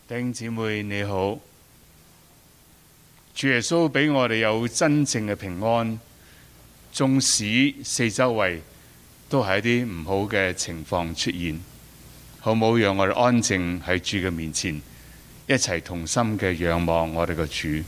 弟兄姊妹你好，主耶穌俾我哋有真正嘅平安，縱使四周圍都係一啲唔好嘅情況出現，好唔好讓我哋安靜喺主嘅面前，一齊同心嘅仰望我哋嘅主。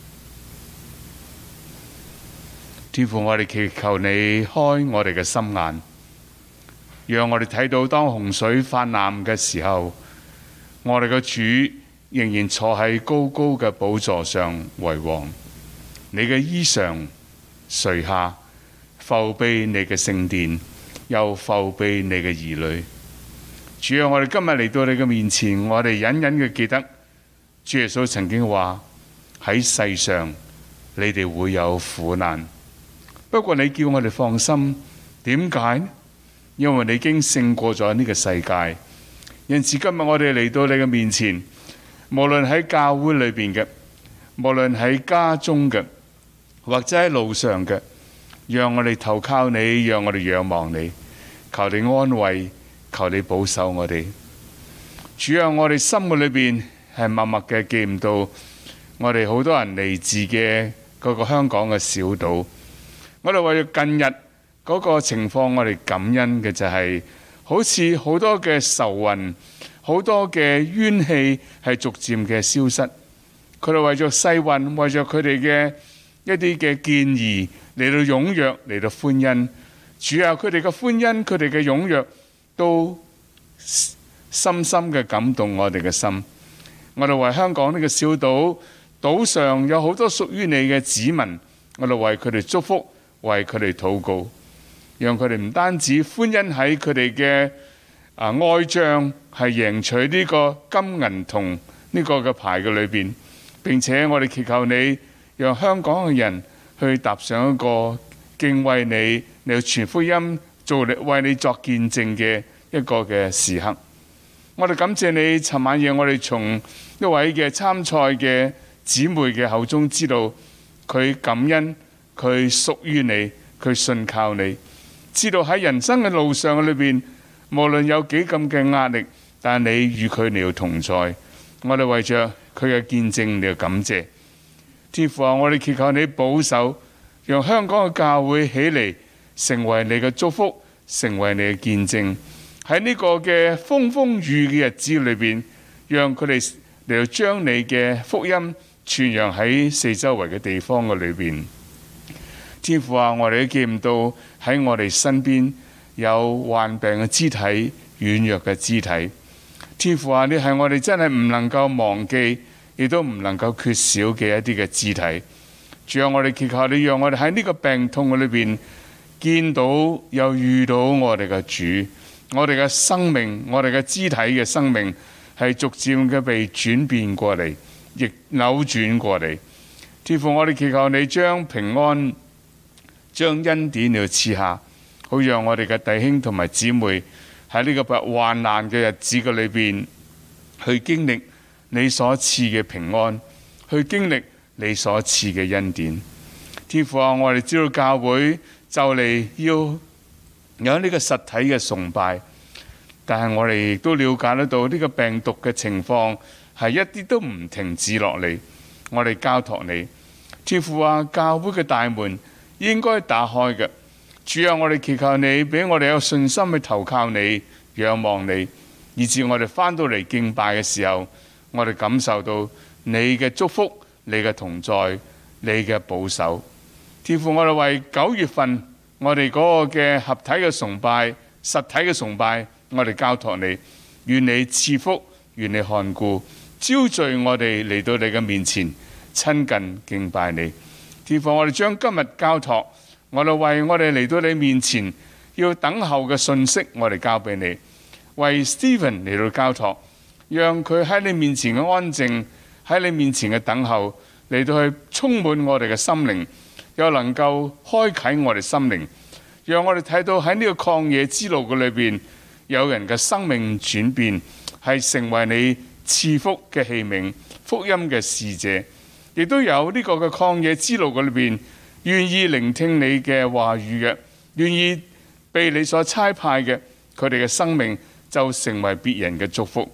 天父，我哋祈求你開我哋嘅心眼，讓我哋睇到當洪水泛濫嘅時候，我哋嘅主仍然坐喺高高嘅寶座上為王，你嘅衣裳垂下，覆庇你嘅聖殿，又覆庇你嘅兒女。主啊，我哋今日嚟到你嘅面前，我哋隱隱嘅記得主耶穌曾經話喺世上你哋會有苦難，不過你叫我哋放心，點解？因為你已經勝過咗呢個世界。因此今日我哋嚟到你嘅面前，無論喺教會裏邊嘅，無論喺家中嘅，或者喺路上嘅，讓我哋投靠你，讓我哋仰望你，求你安慰，求你保守我哋。主啊，我哋心嘅裏邊係默默嘅記唔到我哋好多人嚟自嘅嗰個香港嘅小島。我哋為咗近日嗰個情況，我哋感恩嘅就係好似好多嘅愁雲，好多嘅冤氣係逐漸嘅消失。佢哋為咗世運，為咗佢哋嘅一啲嘅建議嚟到踴躍嚟到歡欣。主啊，佢哋嘅歡欣，佢哋嘅踴躍都深深嘅感動我哋嘅心。我哋為香港呢個小島，島上有好多屬於你嘅子民，我哋為佢哋祝福，為佢哋禱告，讓佢哋唔單止歡欣喺佢哋嘅愛將係贏取呢個金銀銅呢個嘅牌嘅裏邊，並且我哋祈求你讓香港嘅人去踏上一個敬畏你、你傳福音、為你作見證嘅一個嘅時刻。我哋感謝你，尋晚夜我哋從一位嘅參賽嘅姊妹嘅口中知道佢感恩，佢屬於你，佢信靠你，知道喺人生嘅路上裏邊，無論有幾咁嘅壓力，但你與佢哋要同在。我哋為着佢嘅見證，你要感謝。天父啊，我哋祈求你保守，讓香港嘅教會起嚟，成為你嘅祝福，成為你嘅見證。喺呢個嘅風風雨嘅日子裏邊，讓佢哋嚟到將你嘅福音傳揚喺四周圍嘅地方嘅裏邊。天父啊，我哋都見唔到喺我哋身邊有患病嘅肢體、軟弱嘅肢體。天父啊，你係我哋真係唔能夠忘記，亦都唔能夠缺少嘅一啲嘅肢體。主啊，我哋祈求你讓我哋喺呢個病痛嘅裏邊見到又遇到我哋嘅主，我哋嘅生命，我哋嘅肢體嘅生命係逐漸嘅被轉變過嚟，亦扭轉過嚟。天父，我哋祈求你將平安、將恩典嚟賜下，好讓我哋嘅弟兄同埋姊妹喺呢個患難嘅日子嘅裏邊，去經歷你所賜嘅平安，去經歷你所賜嘅恩典。天父啊，我哋知道教會就嚟要有呢個實體嘅崇拜，但係我哋亦都了解得到呢個病毒嘅情況係一啲都唔停止落嚟。我哋交託你，天父啊，教會嘅大門應該打開嘅。主啊，我哋祈求你俾我哋有信心去投靠你、仰望你，以致我哋返到嚟敬拜嘅時候，我哋感受到你嘅祝福、你嘅同在、你嘅保守。天父，我哋為9月份我哋嗰個嘅合體嘅崇拜、實體嘅崇拜，我哋交託你，願你賜福，願你看顧，招聚我哋嚟到你嘅面前，親近敬拜你。天父，我哋將今日交託，我哋為我哋嚟到你面前要等候嘅信息，我哋交俾你。為 Stephen 嚟到交託，讓佢喺你面前嘅安靜，喺你面前嘅等候，嚟到去充滿我哋嘅心靈，又能夠開啟我哋心靈，讓我哋睇到喺呢個曠野之路嘅裏邊，有人嘅生命轉變，係成為你賜福嘅器皿、福音嘅使者，亦都有呢個嘅曠野之路嘅裏邊，願意聆聽你嘅話語嘅，願意被你所差派嘅，佢哋嘅生命就成為別人嘅祝福。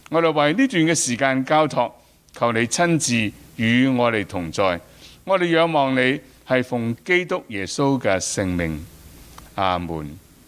我哋為呢段嘅時間交託，求你親自與我哋同在。我哋仰望你，係奉基督耶穌嘅聖名。阿門。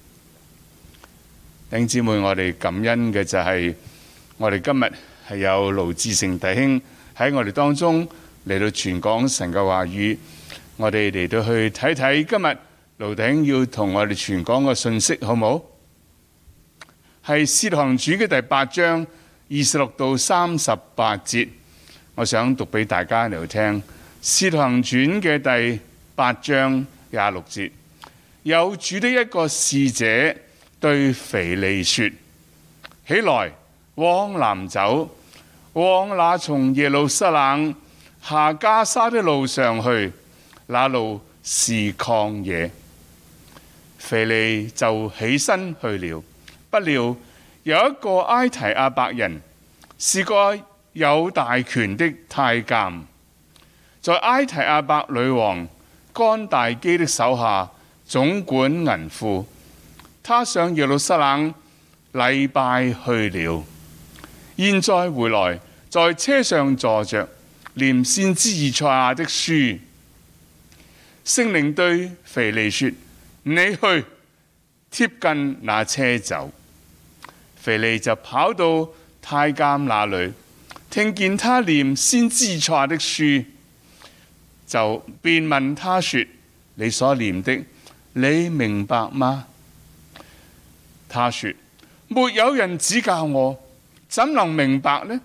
弟兄姊妹，我哋感恩嘅就係我哋今日係有盧志成弟兄喺我哋當中嚟到傳講神嘅話語。我哋嚟到去睇睇今日盧弟兄要同我哋傳講嘅信息，好唔好？係《使徒行傳》嘅第8章26到38節，我想讀俾大家嚟到聽。《使徒行傳》嘅第8章26節，有主的一個使者對腓利說：起來，往南走，往那從耶路撒冷下加沙的路上去，那路是曠野。腓利就起身去了。不料有一個埃提阿伯人，是個有大權的太監，在埃提阿伯女王干大基的手下總管銀庫。他上耶路撒冷禮拜去了，現在回來，在車上坐着，念先知以賽亞的書。聖靈對腓利說：你去，貼近那車走。腓利就跑到太監那裏，聽見他念先知以賽亞的書，就便問他說：你所念的，你明白嗎？他說：沒有人指教我，怎能明白呢？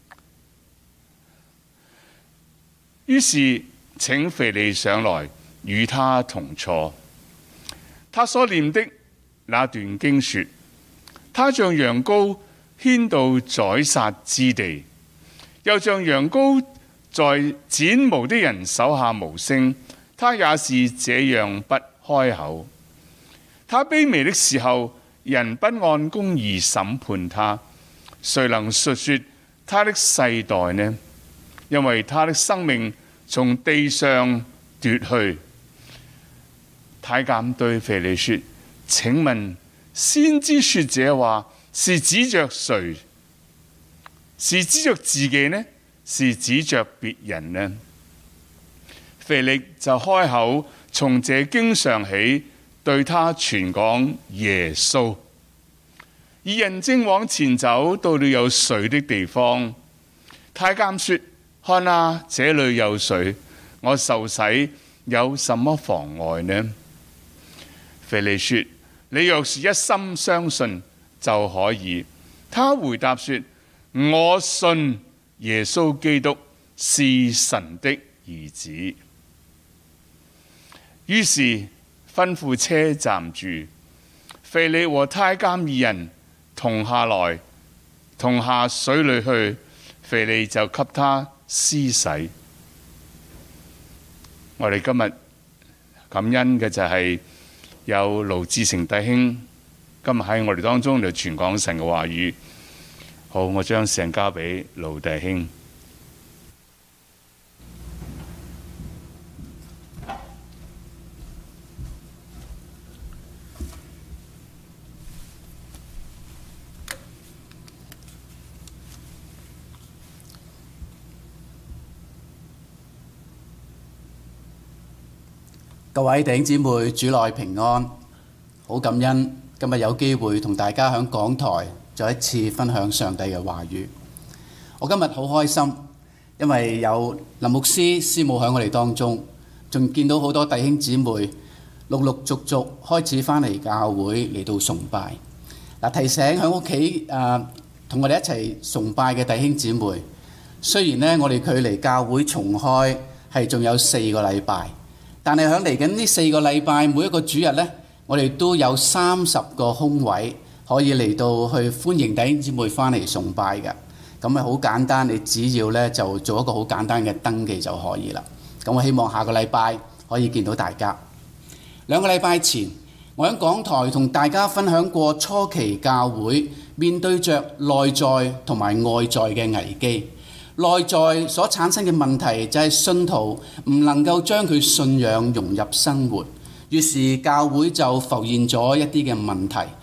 於是請腓利上來與他同坐。他所念的那段經說：他像羊羔牽到宰殺之地，又像羊羔在剪毛的人手下無聲，他也是這樣不開口。他卑微的時候，人不按公義審判他，誰能述說他的世代呢？因為他的生命從地上奪去。太監對腓利說：請問先知說這話是指着誰？是指着自己呢？是指着別人呢？腓力就開口從這經上起，對他傳講耶穌。二人正往前走，到了有水的地方。太監說：看啊，這裏有水，我受洗有什麼妨礙呢？腓利說：你若是一心相信就可以。他回答說：我信耶穌基督是神的兒子。於是吩咐車站住，腓利和太監二人同下水裏去。腓利就給他施洗。我哋今日感恩嘅就係有盧志成弟兄今日喺我哋當中嚟傳講神嘅話語。好，我將時間交俾盧弟兄。 各位弟兄姊妹，主內平安。好感恩今日有機會同大家喺講台再一次分享上帝嘅話語。我今日好開心，因為有林牧師師母喺我哋當中，仲見到好多弟兄姊妹陸陸續續開始返嚟教會嚟到崇拜。提醒喺屋企同我哋一齊崇拜嘅弟兄姊妹，雖然呢，我哋距離教會重開係仲有4個禮拜。但係喺嚟緊呢4個禮拜，每一個主日呢，我哋都有30個空位可以嚟到去歡迎弟兄姊妹返嚟崇拜嘅。咁好簡單，你只要呢就做一個好簡單嘅登記就可以啦。咁我希望下個禮拜可以見到大家。2個禮拜前，我喺講台同大家分享過初期教會面對着內在同埋外在嘅危機。內在所產生嘅問題就係信徒唔能夠將佢信仰融入生活，於是教會就浮現咗一啲嘅問題，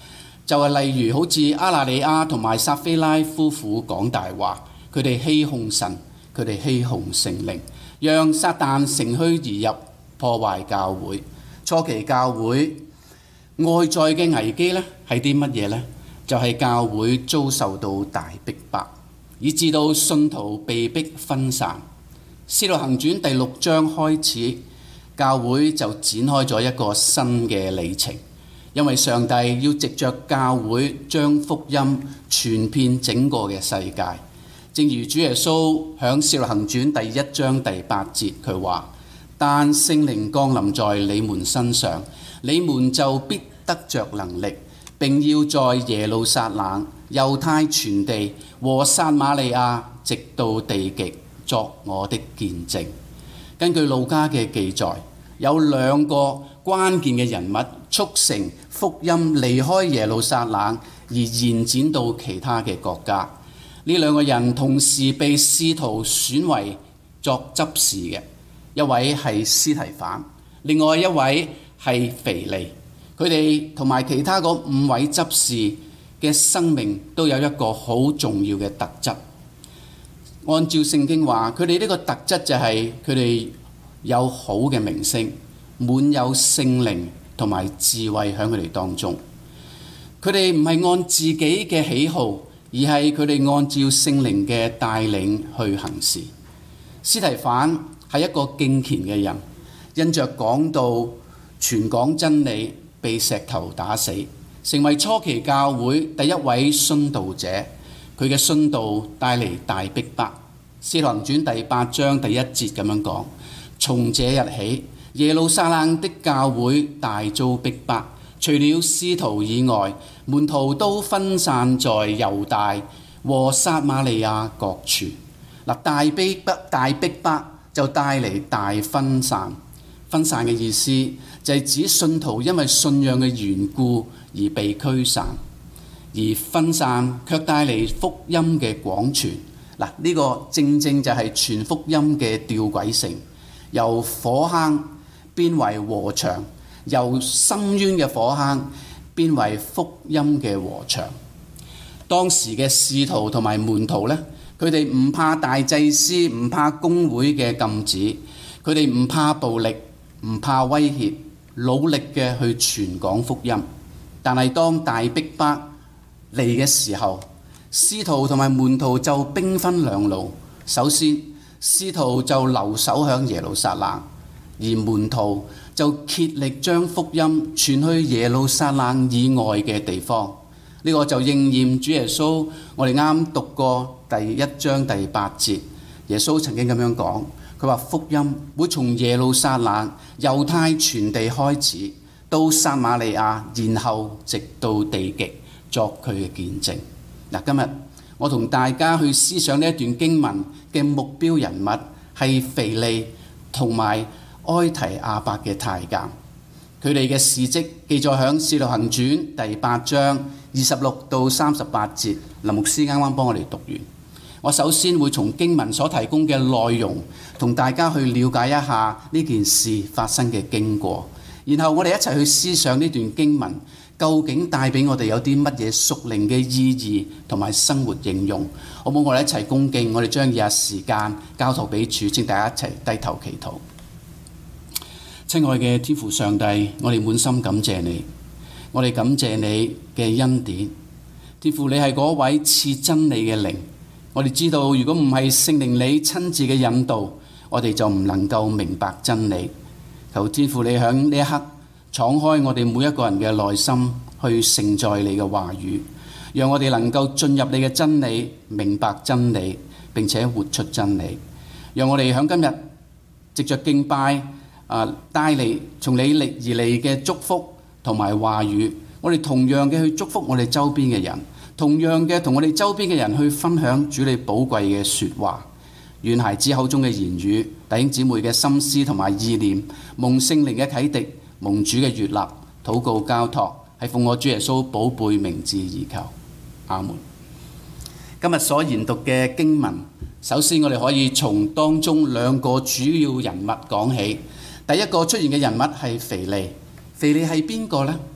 就係例如好似亞拿尼亞同埋撒非拉夫婦講大話，佢哋欺哄神，佢哋欺哄聖靈，讓撒旦乘虛而入，破壞教會。初期教會外在嘅危機呢係啲乜嘢呢？就係教會遭受到大逼迫，以致到信徒被迫分散。使徒行傳第6章開始，教會就展開咗一個新嘅里程，因為上帝要藉着教會將福音傳遍整個嘅世界。正如主耶穌響使徒行傳第1章第8節佢話：但聖靈降臨在你們身上，你們就必得着能力，並要在耶路撒冷、猶太全地和撒瑪利亞直到地極作我的見證。根據路加嘅記載，有2個關鍵嘅人物促成福音離開耶路撒冷而延展到其他嘅國家。呢2個人同時被使徒選為作執事嘅，一位係司提反，另外一位係腓利。佢哋同埋其他嗰5位執事嘅生命都有一個好重要嘅特質。按照聖經話，佢哋呢個特質就係佢哋有好嘅名聲，滿有聖靈同埋智慧喺佢哋當中。佢哋唔係按自己嘅喜好，而係佢哋按照聖靈嘅帶領去行事。司提反係一個敬虔嘅人，因着講道傳講真理，被石頭打死，成為初期教會第一位殉道者。佢嘅殉道帶嚟大逼迫。使徒行傳第8章第1節咁樣講：從這日起，耶路撒冷的教會大遭逼迫，除了使徒以外，門徒都分散在猶大和撒瑪利亞各處。大逼迫就帶嚟大分散。分散嘅意思就係指信徒因為信仰嘅緣故而被驅散，而分散卻帶嚟福音嘅廣傳。呢個正正就係傳福音嘅吊詭性，由火坑變為禾場，由深淵嘅火坑變為福音嘅禾場。當時嘅使徒同埋門徒呢，佢哋唔怕大祭司，唔怕公會嘅禁止，佢哋唔怕暴力，唔怕威脅，努力嘅去傳講福音。但係當大逼迫嚟嘅時候，使徒同埋門徒就兵分兩路。首先，使徒就留守響耶路撒冷，而門徒就竭力將福音傳去耶路撒冷以外嘅地方。呢個就應驗主耶穌，我哋啱讀過第1章第8節，耶穌曾經咁樣講，佢話福音會從耶路撒冷、猶太全地開始，到撒瑪利亞，然後直到地極，作佢嘅見證。今日我同大家去思想呢一段經文嘅目標人物係腓利同埋埃提亞伯嘅太監，佢哋嘅事蹟記載喺《使徒行傳》第8章26到38節。林牧師啱啱幫我哋讀完。我首先會從經文所提供嘅內容同大家去了解一下呢件事發生嘅經過，然後我哋一齊去思想呢段經文究竟帶俾我哋有啲乜嘢屬靈嘅意義同埋生活應用。好冇？我哋一齊恭敬，我哋將以下時間交託俾主，請大家一齊低頭祈禱。親愛嘅天父上帝，我哋滿心感謝你，我哋感謝你嘅恩典。天父，你係嗰位賜真理嘅靈，我哋知道如果唔係聖靈你親自嘅引導，我哋就唔能夠明白真理。求天父你響呢一刻敞開我哋每一個人嘅內心，去承載你嘅話語，讓我哋能夠進入你嘅真理，明白真理，並且活出真理。讓我哋響今日藉着敬拜帶嚟從你而嚟嘅祝福同埋話語，我哋同樣嘅去祝福我哋周邊嘅人，同樣嘅同我哋周邊嘅人去分享主你寶貴嘅說話。願孩子口中嘅言語，弟兄姊妹嘅心思同埋意念，蒙聖靈嘅啟迪，蒙主嘅悅納，禱告交託，係奉我主耶穌寶貝名字而求，阿門。今日所研讀嘅經文，首先我哋可以從當中2個主要人物講起。第一個出現嘅人物係腓利。腓利係邊個呢？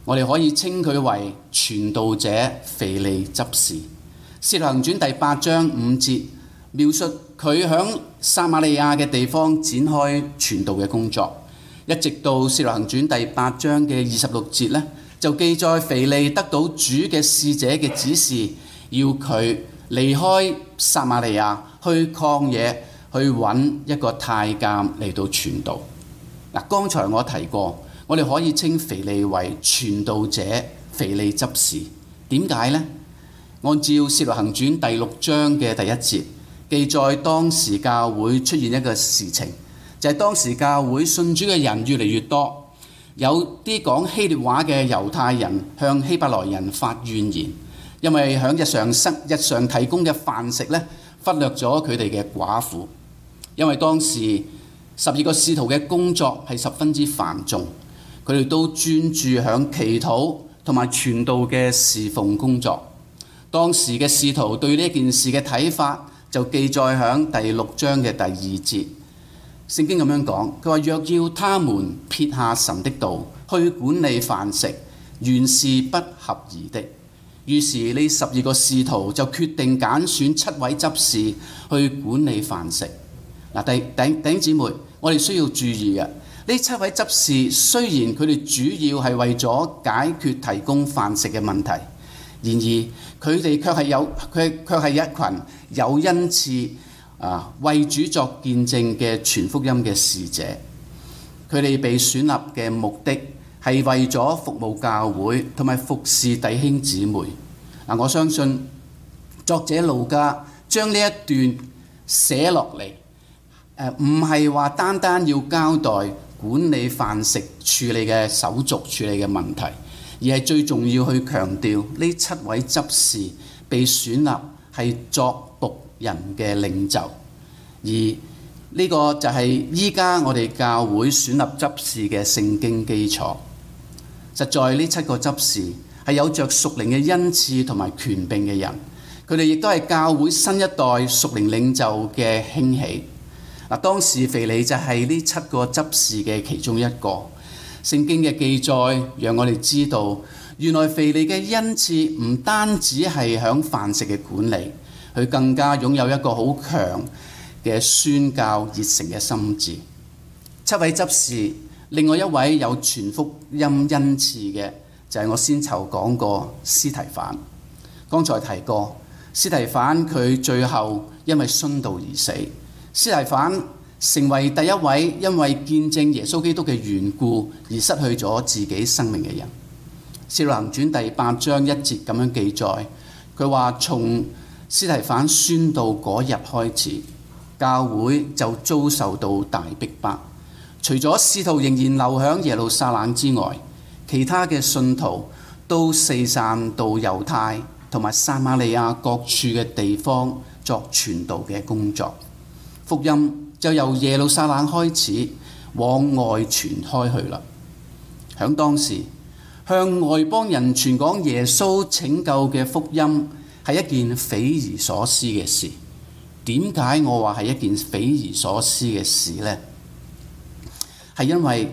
我哋可以稱佢為傳道者腓利執事。使徒行傳第8章5節描述佢響撒瑪利亞嘅地方展開傳道嘅工作，一直到使徒行傳第8章嘅26節呢，就記載腓利得到主嘅使者嘅指示，要佢離開撒瑪利亞去曠野去揾一個太監嚟到傳道。嗱，剛才我提過，我哋可以稱腓利為傳道者腓利執事。點解呢？按照《使徒行傳》第6章嘅第1節記載，當時教會出現一個事情，就係當時教會信主嘅人越嚟越多，有啲講希臘話嘅猶太人向希伯來人發怨言，因為響日常提供嘅飯食呢，忽略咗佢哋嘅寡婦。因為當時12個使徒嘅工作係十分之繁重，佢哋都專注響祈禱同埋傳道嘅侍奉工作。當時嘅使徒對呢件事嘅睇法就記載響第6章嘅第2節。聖經咁樣講，佢話若要他們撇下神的道去管理飯食，原是不合宜的。於是呢12個使徒就決定揀選7位執事去管理飯食。嗱，弟兄姊妹，我哋需要注意嘅，呢7位執事雖然佢哋主要係為咗解決提供飯食嘅問題，然而佢哋卻係一群有恩賜為主作見證嘅傳福音嘅使者。佢哋被選立嘅目的係為咗服務教會同埋服侍弟兄姊妹。我相信作者路加將呢一段寫落嚟，唔係話單單要交代管理飯食處理嘅手續處理嘅問題，而係最重要去強調呢7位執事被選立係作僕人嘅領袖，而呢個就係依家我哋教會選立執事嘅聖經基礎。實在呢7個執事係有着屬靈嘅恩賜同埋權柄嘅人，佢哋亦都係教會新一代屬靈領袖嘅興起。當時腓利就係呢7個執事嘅其中一個。聖經嘅記載讓我哋知道，原來腓利嘅恩賜唔單止係響飯食嘅管理，佢更加擁有一個好強嘅宣教熱誠嘅心志。7位執事，另外一位有傳福音恩賜嘅就係我先頭講過司提反。剛才提過司提反，佢最後因為殉道而死。司提反成為第一位因為見證耶穌基督嘅緣故而失去咗自己生命嘅人。使徒行傳第8章1節咁樣記載，佢話從司提反宣道嗰日開始，教會就遭受到大逼迫。除咗使徒仍然留響耶路撒冷之外，其他嘅信徒都四散到猶太同埋撒瑪利亞各處嘅地方作傳道嘅工作。福音就由耶路撒冷開始往外傳開去啦。響當時，向外邦人傳講耶穌拯救嘅福音係一件匪夷所思嘅事。點解我話係一件匪夷所思嘅事呢？係因為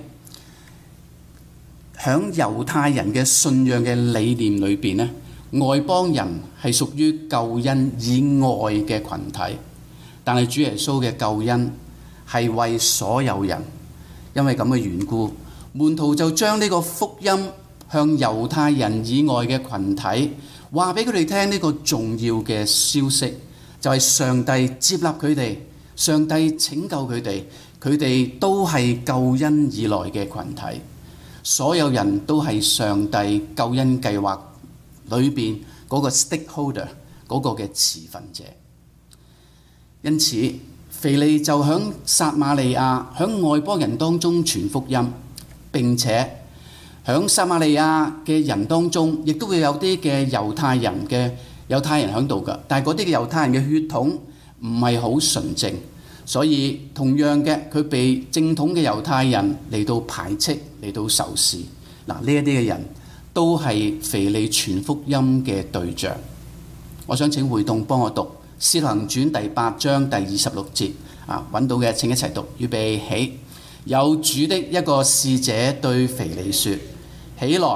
響猶太人嘅信仰嘅理念裏邊呢，外邦人係屬於救恩以外嘅群體。但係主耶穌嘅救恩係為所有人，因為咁嘅緣故，門徒就將呢個福音向猶太人以外嘅群體話俾佢哋聽。呢個重要嘅消息就係上帝接納佢哋，上帝拯救佢哋，佢哋都係救恩以來嘅群體。所有人都係上帝救恩計劃裏邊嗰個 stakeholder， 嗰個嘅持份者。因此，腓利就響撒瑪利亞響外邦人當中傳福音，並且響撒瑪利亞嘅人當中，亦都會有啲嘅猶太人響度㗎。但係嗰啲嘅猶太人嘅血統唔係好純正，所以同樣嘅，佢被正統嘅猶太人嚟到排斥，嚟到仇視。呢一啲嘅人都係腓利傳福音嘅對象。我想請會眾幫我讀《使徒行傳》第8章第26節，揾到嘅請一齊讀。預備起。有主的一個使者對腓利說：起來，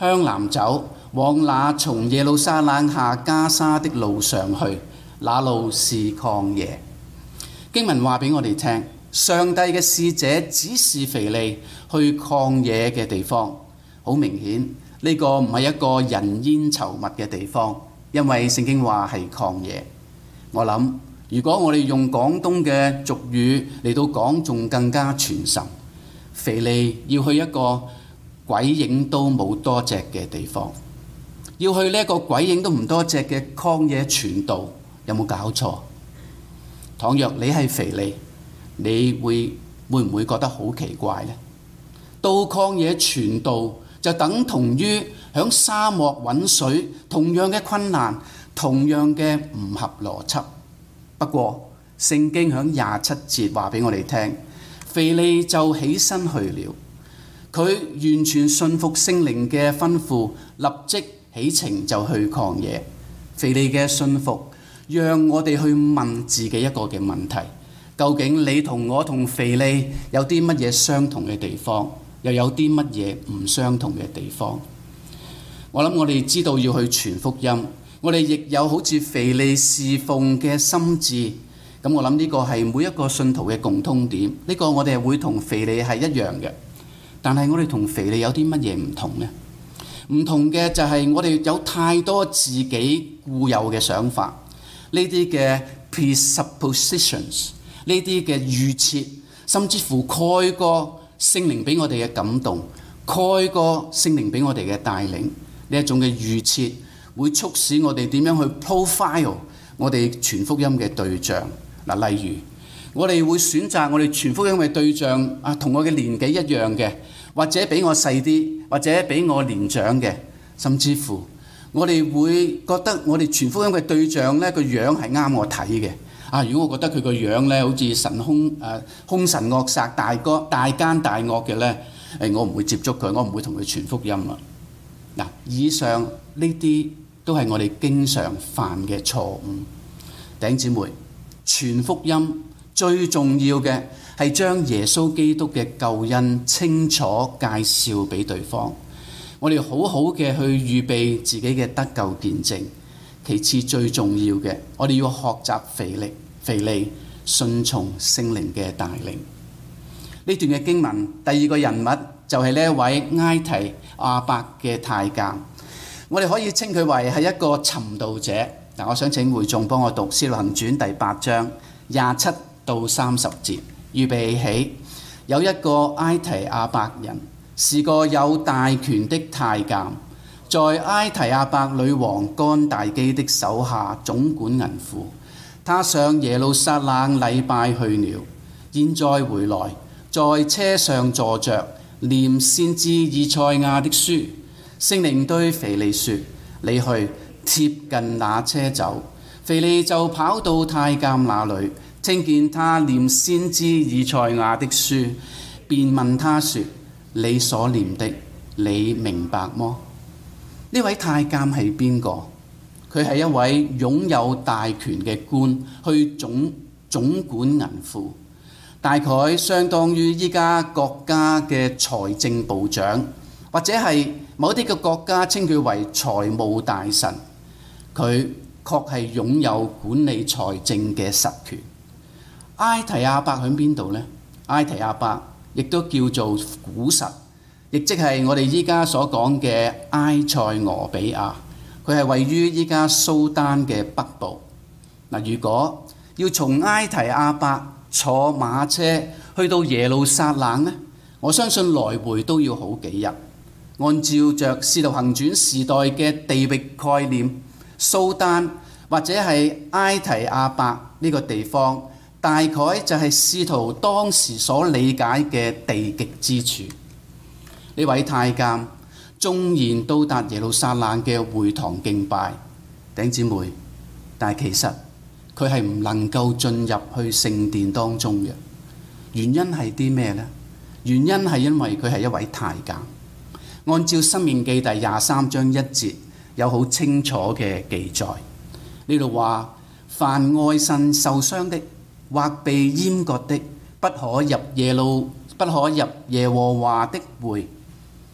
向南走，往那從耶路撒冷下加沙的路上去，那路是曠野。經文話俾我哋聽，上帝嘅使者指示腓利去曠野嘅地方。好明顯，呢個唔係一個人煙稠密嘅地方，因為聖經話係曠野。我諗，如果我哋用廣東嘅俗語嚟到講，仲更加傳神。腓利要去一個鬼影都冇多隻嘅地方，要去呢一個鬼影都唔多隻嘅曠野傳道，有冇搞錯？倘若你係腓利，你會唔會覺得好奇怪呢？到曠野傳道就等同於響沙漠揾水，同樣嘅困難，同樣嘅唔合邏輯。不過聖經響27節話俾我哋聽，腓利就起身去了。佢完全信服聖靈嘅吩咐，立即起程就去曠野。腓利嘅信服，讓我哋去問自己一個嘅問題：究竟你同我同腓利有啲乜嘢相同嘅地方，又有啲乜嘢唔相同嘅地方？我諗我哋知道要去傳福音，我哋亦有好似腓利侍奉嘅心志。咁我諗呢個係每一個信徒嘅共通點，呢個我哋會同腓利係一樣嘅。但係我哋同腓利有啲乜嘢唔同呢？唔同嘅就係我哋有太多自己固有嘅想法，呢啲嘅 presuppositions， 呢啲嘅預設，甚至乎蓋過聖靈俾我哋嘅感動，蓋過聖靈俾我哋嘅帶領。呢一種嘅預設會促使我哋點樣去 profile 我哋傳福音嘅對象。嗱，例如我哋會選擇我哋傳福音嘅對象同我嘅年紀一樣嘅，或者比我細啲，或者比我年長嘅，甚至乎我哋會覺得我哋傳福音嘅對象呢個樣係啱我睇嘅。如果我覺得佢個樣呢好似兇神惡煞、大奸大惡嘅呢，我唔會接觸佢，我唔會同佢傳福音啦。嗱，以上呢啲都係我哋經常犯嘅錯誤。弟兄姊妹，傳福音最重要嘅係將耶穌基督嘅救恩清楚介紹俾對方，我哋好好嘅去預備自己嘅得救見證。其次最重要嘅，我哋要學習腓利順從聖靈嘅帶領。呢段嘅經文第二個人物就係呢一位埃提亞伯嘅太監，我哋可以稱佢為係一個尋道者。嗱，我想請會眾幫我讀《使徒行傳》第8章27到30節。預備起，有一個埃提亞伯人，是個有大權的太監，在埃提亞伯女王干大基的手下總管銀庫。他上耶路撒冷禮拜去了，現在回來，在車上坐着，念先知以賽亞的書。聖靈對腓利說：你去貼近那車走。腓利就跑到太監那裏，聽見他念先知以賽亞的書，便問他說：你所念的，你明白麼？呢位太監係邊個？佢係一位擁有大權嘅官，去總管銀庫，大概相當於依家國家嘅財政部長，或者係某啲嘅國家稱佢為財務大臣。佢確係擁有管理財政嘅實權。埃提亞伯喺邊度呢？埃提亞伯亦都叫做古實，亦即係我哋依家所講嘅埃塞俄比亞。佢係位於依家蘇丹嘅北部。如果要從埃提亞伯坐馬車去到耶路撒冷呢，我相信來回都要好幾日。按照着使徒行傳時代嘅地域概念，蘇丹或者係埃提亞伯呢個地方，大概就係使徒當時所理解嘅地極之處。呢位太監縱然到達耶路撒冷嘅會堂敬拜，弟兄姊妹，但係其實佢係唔能夠進入去聖殿當中嘅。原因係啲咩呢？原因係因為佢係一位太監。按照申命記第23章1節有好清楚嘅記載，呢度話：凡外腎受傷的或被閹割的，不可入耶和華的會。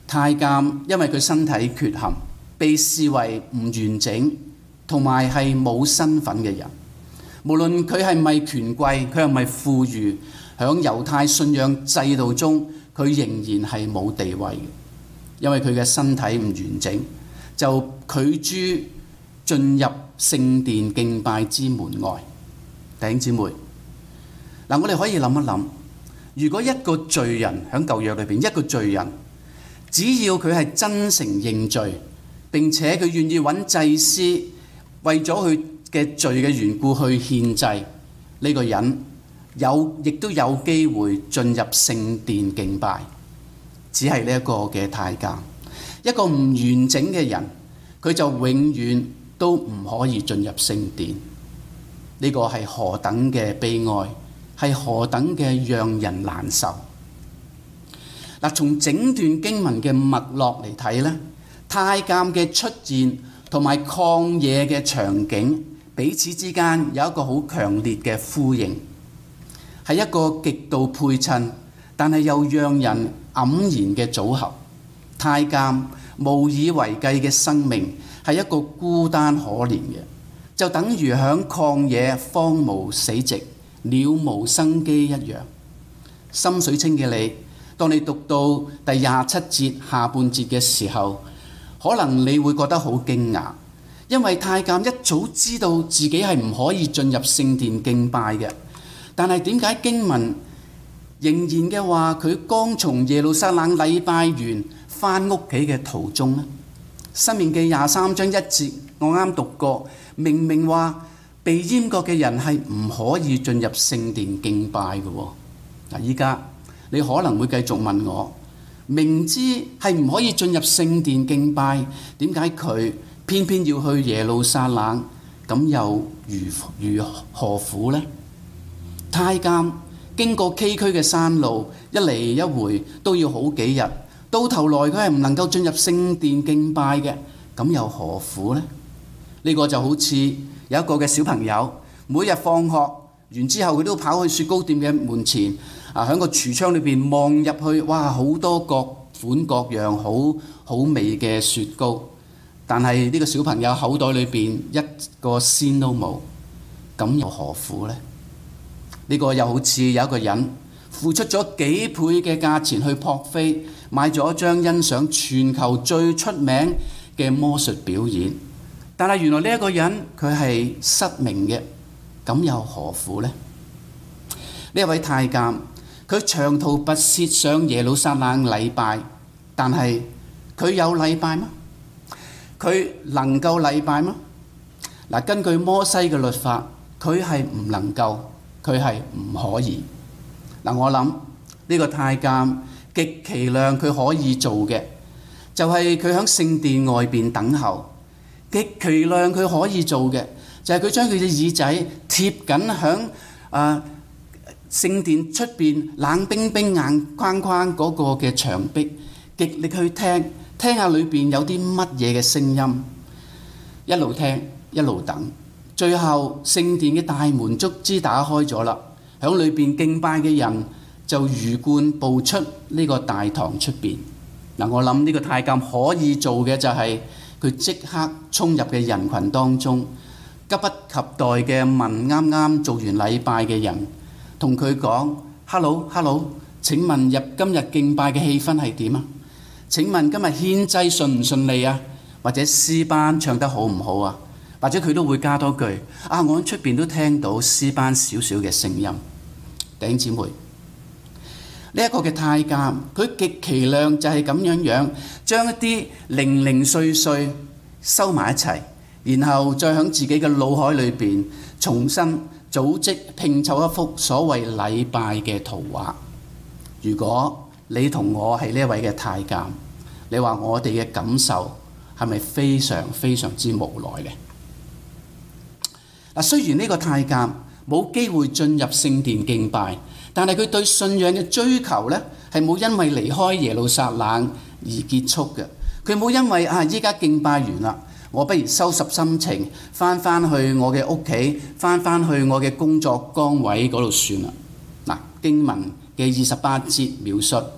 太監因為佢身體缺陷，被視為唔完整，同埋係冇身份嘅人。無論佢係咪權貴，佢係咪富裕，響猶太信仰制度中，佢仍然係冇地位嘅，因為佢嘅身體唔完整，就拒諸進入聖殿敬拜之門外。弟兄姊妹，嗱，我哋可以諗一諗，如果一個罪人喺舊約裏邊，一個罪人，只要佢係真誠認罪，並且佢願意揾祭司為咗佢嘅罪嘅緣故去獻祭，呢個人亦都有機會進入聖殿敬拜。只係呢一個嘅太監，一個唔完整嘅人，佢就永遠都唔可以進入聖殿。呢個係何等嘅悲哀，係何等嘅讓人難受。嗱，從整段經文嘅脈絡嚟睇呢，太監嘅出現同埋曠野嘅場景彼此之間有一個好強烈嘅呼應，係一個極度配襯，但係又讓人黯然嘅組合。太監無以為繼嘅生命係一個孤單可憐嘅，就等於響曠野荒蕪死寂、了無生機一樣。心水清嘅你，當你讀到第27節下半節嘅時候，可能你會覺得好驚訝，因為太監一早知道自己係唔可以進入聖殿敬拜嘅，但係點解經文仍然嘅話佢剛從耶路撒冷禮拜完返屋企嘅途中呢？申命記23章1節我啱讀過，明明話被閹割嘅人係唔可以進入聖殿敬拜嘅。嗱，依家你可能會繼續問我，明知係唔可以進入聖殿敬拜，點解佢偏偏要去耶路撒冷？咁又如何苦呢？太監經過崎嶇嘅山路，一嚟一回都要好幾日，到頭來佢係唔能夠進入聖殿敬拜嘅，咁又何苦呢？呢個就好似有一個嘅小朋友，每日放學完之後，佢都跑去雪糕店嘅門前，喺個櫥窗裏邊望入去，哇，好多各款各樣好味嘅雪糕，但係呢個小朋友口袋裏邊一個仙都冇，咁又何苦呢？呢個又好似有一個人付出咗幾倍嘅價錢去撲飛，買咗一張欣賞全球最出名嘅魔術表演，但係原來呢一個人佢係失明嘅，咁又何苦呢？呢一位太監，佢長途跋涉上耶路撒冷禮拜，但係佢有禮拜嗎？佢能夠禮拜嗎？嗱，根據摩西嘅律法，佢係唔能夠，佢係唔可以。嗱，我諗呢個太監極其量佢可以做嘅，就係佢喺聖殿外邊等候。極其量佢可以做嘅，就係佢將佢嘅耳仔貼緊響聖殿出邊冷冰冰硬框框嗰個嘅牆壁，極力去聽下裏邊有啲乜嘢嘅聲音，一路聽一路等，最後聖殿嘅大門足之打開咗啦，響裏邊敬拜嘅人就魚貫步出呢個大堂出邊。嗱，我諗呢個太監可以做嘅就係佢即刻衝入嘅人群當中，急不及待嘅問啱啱做完禮拜嘅人，同佢講：Hello， 請問今日敬拜嘅氣氛係點啊？請問今日獻祭順唔順利啊？或者詩班唱得好唔好啊？或者佢都會加多句：我喺出邊都聽到詩班少少嘅聲音。弟兄姊妹，呢一個嘅太監，佢極其量就係咁樣將一啲零零碎碎收埋一齊，然後再喺自己嘅腦海裏邊重新組織拼湊一幅所謂禮拜嘅圖畫。如果你同我係呢一位嘅太監，你話我哋嘅感受係咪非常非常之無奈呢？嗱，雖然呢個太監冇機會進入聖殿敬拜，但係佢對信仰嘅追求呢，係冇因為離開耶路撒冷而結束嘅。佢冇因為依家敬拜完啦，我不如收拾心情，翻去我嘅屋企，翻去我嘅工作崗位嗰度算啦。嗱，經文嘅28節描述，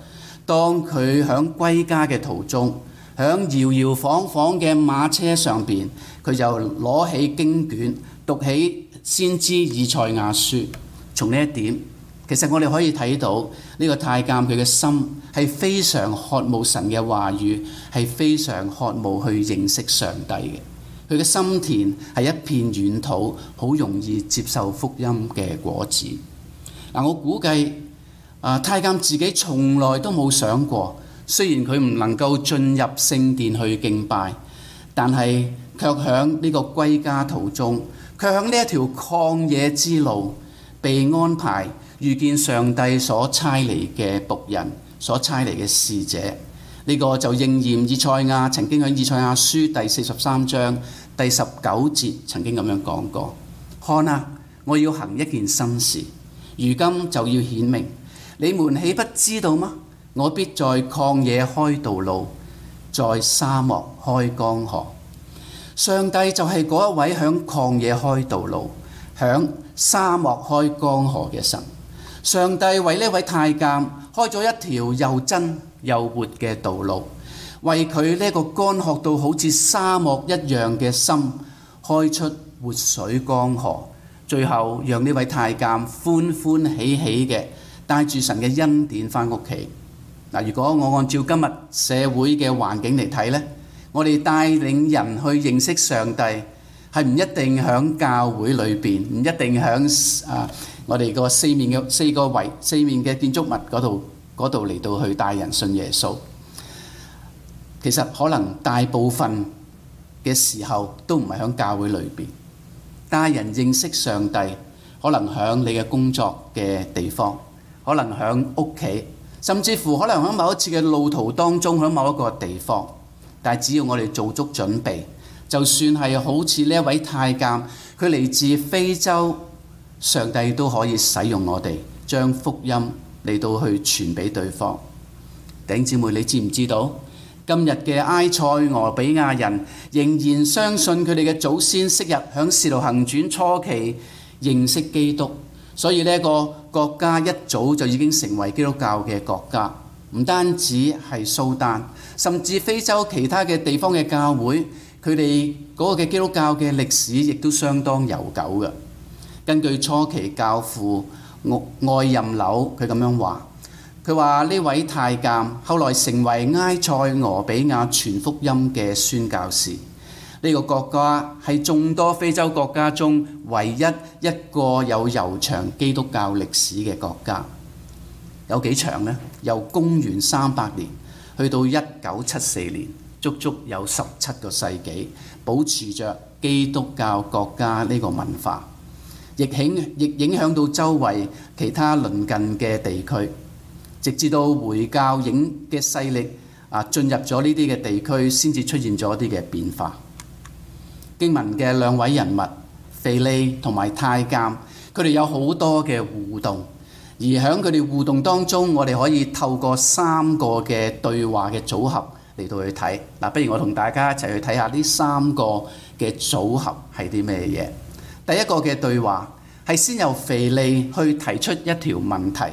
當佢響歸家嘅途中，響搖搖晃晃嘅馬車上邊，佢就攞起經卷，讀起先知以賽亞書。從呢一點，其實我哋可以睇到呢個太監佢嘅心係非常渴慕神嘅話語，係非常渴慕去認識上帝嘅。佢嘅心田係一片軟土，好容易接受福音嘅果子。我估計太監自己從來都冇想過，雖然佢唔能夠進入聖殿去敬拜，但係卻響呢個歸家途中，卻響呢一條曠野之路被安排遇見上帝所差嚟嘅僕人，所差嚟嘅使者。呢個就應驗以賽亞曾經喺以賽亞書第43章第19節曾經咁樣講過：看啊，我要行一件新事，如今就要顯明，你們豈不知道嗎？我必在曠野開道路，在沙漠開江河。上帝就係嗰一位響曠野開道路，響沙漠開江河嘅神。上帝為呢位太監開咗一條又真又活嘅道路，為佢呢個乾涸到好似沙漠一樣嘅心開出活水江河，最後讓呢位太監歡歡喜喜嘅帶住神嘅恩典返屋企。如果我按照今日社會嘅環境嚟睇呢，我哋帶領人去認識上帝係唔一定響教會裏邊，唔一定響我哋個四面嘅建築物嗰度嚟到去帶人信耶穌。其實可能大部分嘅時候都唔係響教會裏邊帶人認識上帝，可能響你嘅工作嘅地方，可能響屋企，甚至乎可能響某一次嘅路途當中，響某一個地方。但係只要我哋做足準備，就算係好似呢一位太監，佢嚟自非洲，上帝都可以使用我哋，將福音嚟到去傳俾對方。弟兄姊妹，你知唔知道今日嘅埃塞俄比亞人仍然相信佢哋嘅祖先昔日響《使徒行傳》初期認識基督，所以呢個國家一早就已經成為基督教嘅國家。唔單止係蘇丹，甚至非洲其他嘅地方嘅教會，佢哋嗰個嘅基督教嘅歷史亦都相當悠久嘅。根據初期教父愛任紐佢咁樣話，佢話呢位太監後來成為埃塞俄比亞全福音嘅宣教士。呢個國家係眾多非洲國家中唯一一個有悠長基督教歷史嘅國家。有幾長呢？由公元300年去到1974年，足足有17個世紀，保持着基督教國家呢個文化，亦影響到周圍其他鄰近嘅地區，直至到回教嘅勢力進入咗呢啲嘅地區，先至出現咗一啲嘅變化。經文嘅兩位人物腓利同埋太監，佢哋有好多嘅互動。而喺佢哋互動當中，我哋可以透過3個嘅對話嘅組合嚟到去睇。不如我同大家一齊去睇下呢3個嘅組合係啲咩嘢。第一個嘅對話係先由腓利去提出一條問題。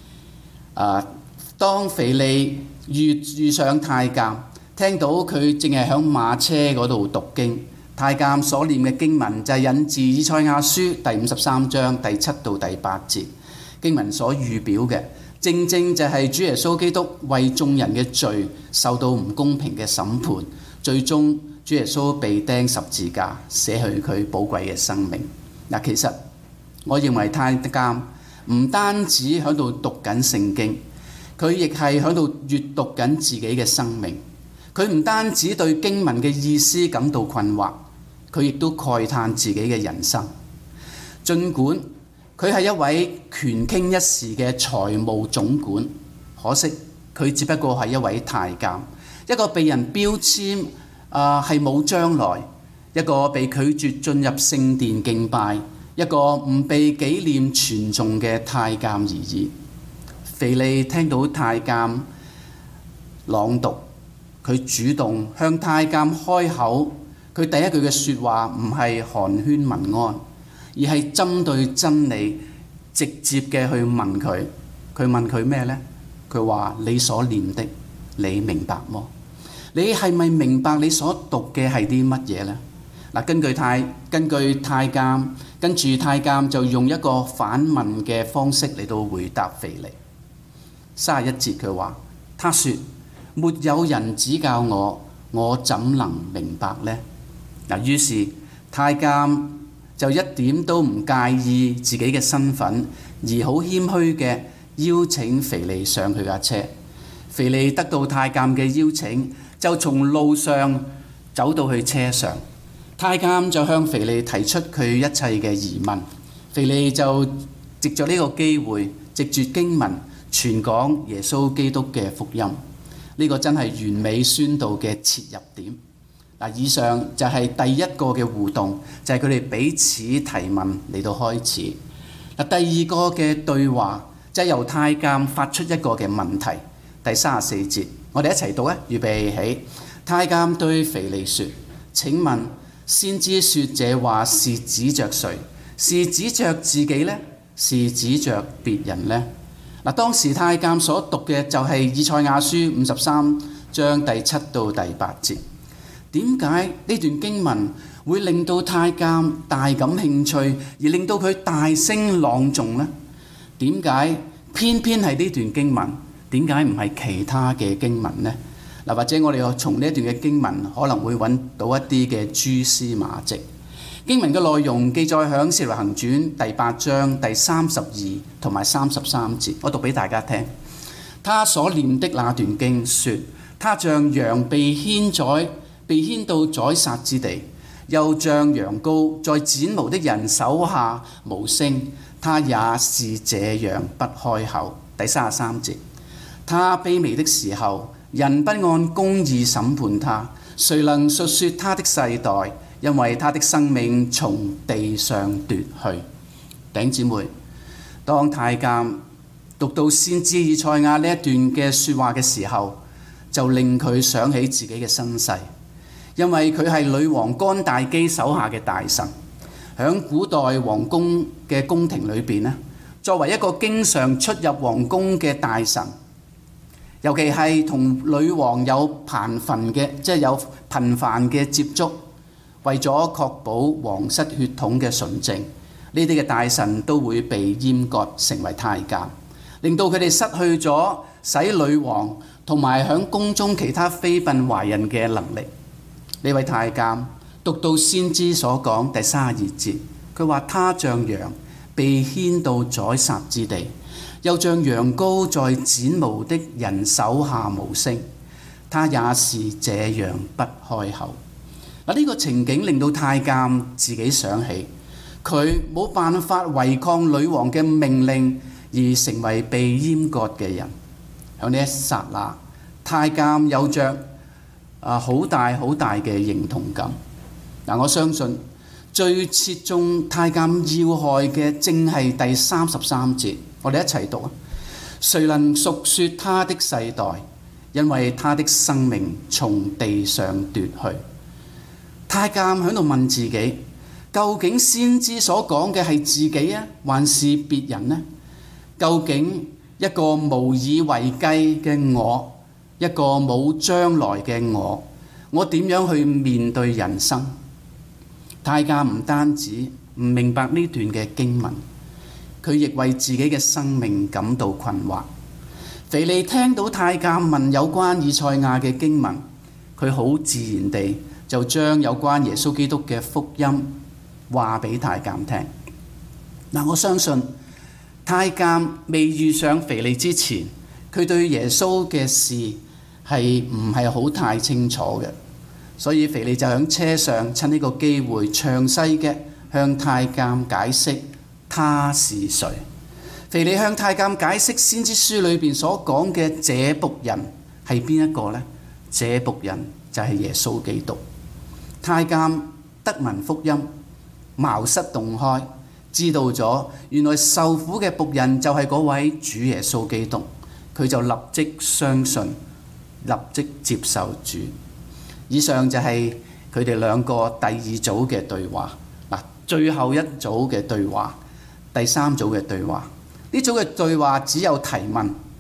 當腓利遇上太監，聽到佢正係喺馬車嗰度讀經，太監所念嘅經文就係引自以賽亞書第53章第7到第8節。經文所預表嘅，正正就係主耶穌基督為眾人嘅罪受到唔公平嘅審判，最終主耶穌被釘十字架，捨去佢寶貴嘅生命。其實我認為太監唔單止喺度讀緊聖經，佢亦係喺度閱讀緊自己嘅生命。佢唔單止對經文嘅意思感到困惑，佢亦都慨嘆自己嘅人生。儘管佢係一位權傾一時嘅財務總管，可惜佢只不過係一位太監，一個被人標籤係冇將來，一個被拒絕進入聖殿敬拜，一個唔被紀念傳頌嘅太監而已。腓利聽到太監朗讀，佢主動向太監開口，佢第一句嘅説話唔係寒暄問安，而係針對真理直接嘅去問佢。佢問佢咩呢？ 佢話：你所念的，你明白麼？你係咪明白你所讀嘅係啲乜嘢呢？嗱，根據太監，跟住太監就用一個反問嘅方式嚟到回答腓利。31節佢話：他說，沒有人指教我，我怎能明白呢？嗱，於是太監就一點都唔介意自己嘅身份，而好謙虛嘅邀請腓利上佢架車。腓利得到太監嘅邀請，就從路上走到去車上。太監就向腓利提出佢一切嘅疑問，腓利就藉着呢個機會，藉住經文傳講耶穌基督嘅福音。呢個真係完美宣道嘅切入點。嗱，以上就係第一個嘅互動，就係佢哋彼此提問嚟到開始。嗱，第二個嘅對話就係由太監發出一個嘅問題。第34節，我哋一齊讀啊！預備起。太監對腓利說：請問先知說這話是指着誰？是指着自己呢？是指着別人呢？嗱，當時太監所讀嘅就係以賽亞書53章第7到第8節。點解呢段經文會令到太監大感興趣，而令到佢大聲朗誦呢？點解偏偏係呢段經文？點解唔係其他嘅經文呢？嗱，或者我哋從呢一段嘅經文可能會揾到一啲嘅蛛絲馬跡。經文嘅內容記載喺《使徒行傳》第8章第32同埋33節，我讀俾大家聽。他所念的那段經說：他像羊被牽到宰殺之地，又像羊羔在剪毛的人手下無聲，他也是這樣不開口。第33節。他卑微的時候，人不按公義審判他，誰能述說他的世代？因為他的生命從地上奪去。弟兄姊妹，當太監讀到先知以賽亞呢一段嘅說話嘅時候，就令佢想起自己嘅身世，因為佢係女王干大基手下嘅大臣，喺古代皇宮嘅宮廷裏邊咧，作為一個經常出入皇宮嘅大臣。尤其係同女王有頻繁嘅接觸，為咗確保皇室血統嘅純正，呢啲嘅大臣都會被閹割成為太監，令到佢哋失去咗使女王同埋響宮中其他妃嬪懷孕嘅能力。呢位太監讀到先知所講第32節，佢話：他像羊被牽到宰殺之地，又像羊羔在剪毛的人手下無聲，他也是這樣不開口。嗱，呢個情景令到太監自己想起，佢冇辦法違抗女王嘅命令而成為被閹割嘅人。喺呢一剎那，太監有着好大嘅認同感。我相信最切中太監要害嘅正係第33節。我哋一齊讀啊！誰能述說他的世代？因為他的生命從地上奪去。太監喺度問自己：究竟先知所講嘅係自己啊，還是別人呢？究竟一個無以為繼嘅我，一個冇將來嘅我點樣去面對人生？太監唔單止唔明白呢段嘅經文，佢亦為自己嘅生命感到困惑。腓利聽到太監問有關以賽亞嘅經文，佢好自然地就將有關耶穌基督嘅福音話俾太監聽。我相信太監未遇上腓利之前，佢對耶穌嘅事係唔係好太清楚嘅，所以腓利就喺車上趁呢個機會詳細嘅向太監解釋他是誰。腓利向太監解釋先知書裏邊所講嘅這僕人係邊一個呢？這僕人就係耶穌基督。太監得聞福音，茅塞頓開，知道咗原來受苦嘅僕人就係嗰位主耶穌基督，佢就立即相信，立即接受主。以上就係佢哋兩個第二組嘅對話。最後一組嘅對話，第三組嘅對話，呢組嘅對話只有提問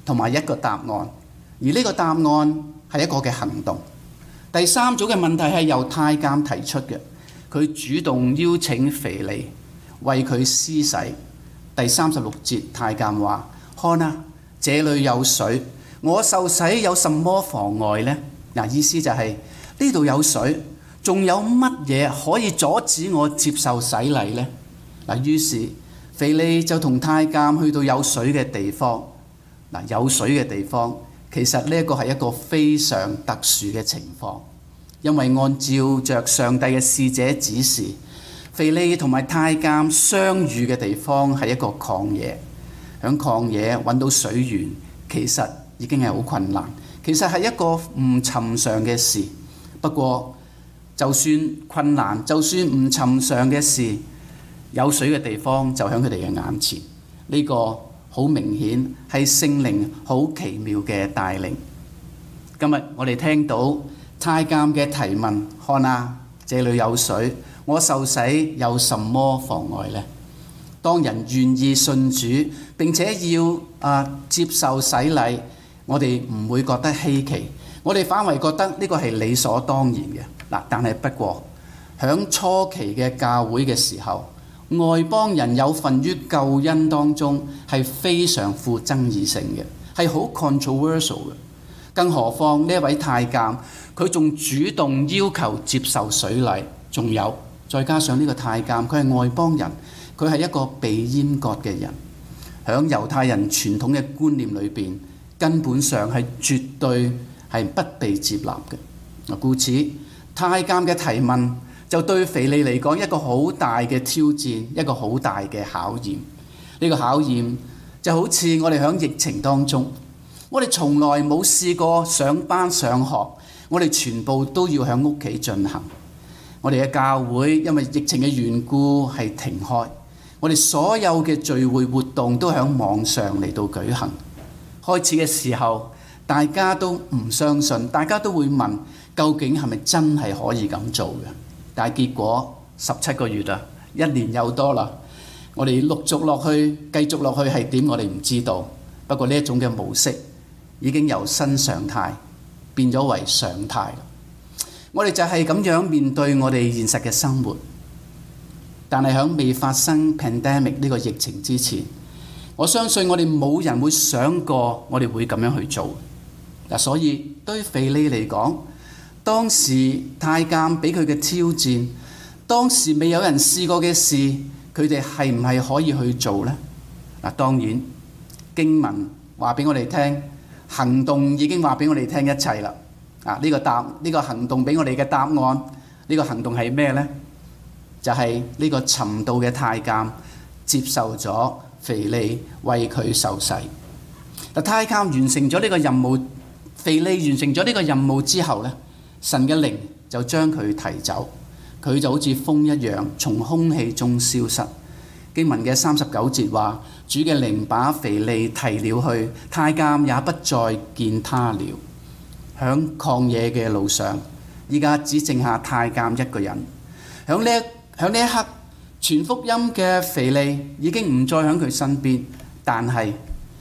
同埋一個答案，而呢個答案係一個嘅行動。第三組嘅問題係由太監提出嘅，佢主動邀請腓利為佢施洗。第36節，太監話：看啊，這裏有水，我受洗有什麼妨礙呢？意思就係呢度有水，仲有乜嘢可以阻止我接受洗禮呢？於是腓利就同太監去到有水嘅地方。有水嘅地方，其實呢一個係一個非常特殊嘅情況，因為按照着上帝嘅使者指示，腓利同埋太監相遇嘅地方係一個曠野。響曠野揾到水源，其實已經係好困難，其實係一個唔尋常嘅事。不過就算困難，就算唔尋常嘅事，有水嘅地方就喺佢哋嘅眼前。呢個好明顯係聖靈好奇妙嘅帶領。今日我哋聽到太監嘅提問：看啊，這裏有水，我受洗有什麼妨礙呢？當人願意信主並且要接受洗禮，我哋唔會覺得稀奇，我哋反為覺得呢個係理所當然嘅。但係不過響初期嘅教會嘅時候，外邦人有份於救恩當中係非常富爭議性嘅，係好 controversial 嘅。更何況呢一位太監，佢仲主動要求接受水禮，仲有再加上呢個太監佢係外邦人，佢係一個被閹割嘅人，響猶太人傳統嘅觀念裏邊，根本上係絕對係不被接納嘅。故此太監嘅提問就對腓利嚟講一個好大嘅挑戰，一個好大嘅考驗。呢個考驗就好似我哋響疫情當中，我哋從來冇試過上班上學，我哋全部都要響屋企進行。我哋嘅教會因為疫情嘅緣故係停開，我哋所有嘅聚會活動都響網上嚟到舉行。開始嘅時候，大家都唔相信，大家都會問究竟係咪真係可以咁做嘅？但係結果17個月啦，1年又多啦，我哋陸續落去，繼續落去係點？我哋唔知道。不過呢一種嘅模式已經由新常態變咗為常態。我哋就係咁樣面對我哋現實嘅生活。但係喺未發生 pandemic 呢個疫情之前，我相信我哋冇人會想過我哋會咁樣去做。所以對腓利嚟講，當時太監俾佢嘅挑戰，當時未有人試過嘅事，佢哋係唔係可以去做呢？當然經文話俾我哋聽，行動已經話俾我哋聽一切啦。呢個行動俾我哋嘅答案，呢個行動係咩呢？就係呢個尋道嘅太監接受咗腓利為佢受洗。太監完成咗呢個任務，腓利完成咗呢個任務之後呢，神嘅靈就將佢提走，佢就好似風一樣從空氣中消失。經文嘅39節話：主嘅靈把腓利提了去，太監也不再見他了。響曠野嘅路上，依家只剩下太監一個人。響呢一刻，傳福音嘅腓利已經唔再響佢身邊，但係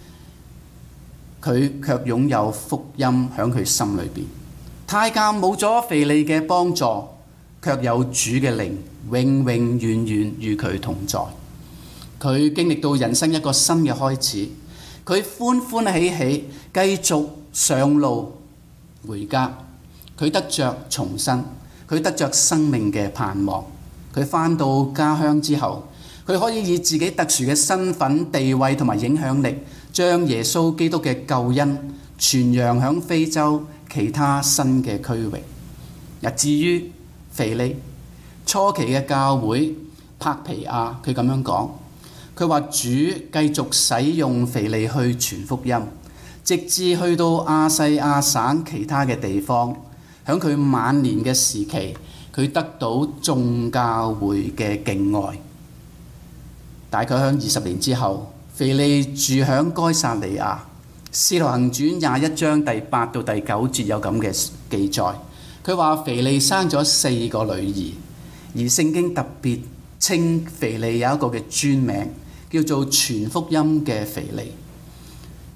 佢卻擁有福音響佢心裏邊。太監冇咗腓利嘅幫助，卻有主嘅靈永永遠遠與佢同在。佢經歷到人生一個新嘅開始，佢歡歡喜喜繼續上路回家。佢得着重生，佢得着生命嘅盼望。佢返到家鄉之後，佢可以以自己特殊嘅身份、地位同埋影響力，將耶穌基督嘅救恩傳揚響非洲其他新嘅區域。至於腓利初期嘅教會帕皮亞，佢咁樣講，佢話主繼續使用腓利去傳福音，直至去到亞細亞省其他嘅地方。響佢晚年嘅時期，佢得到眾教會嘅敬愛。大概響20年之後，腓利住響該撒利亞。使徒行傳21章第8到第9節有咁嘅記載。佢話腓利生咗4個女兒，而聖經特別稱腓利有一個嘅專名，叫做傳福音嘅腓利。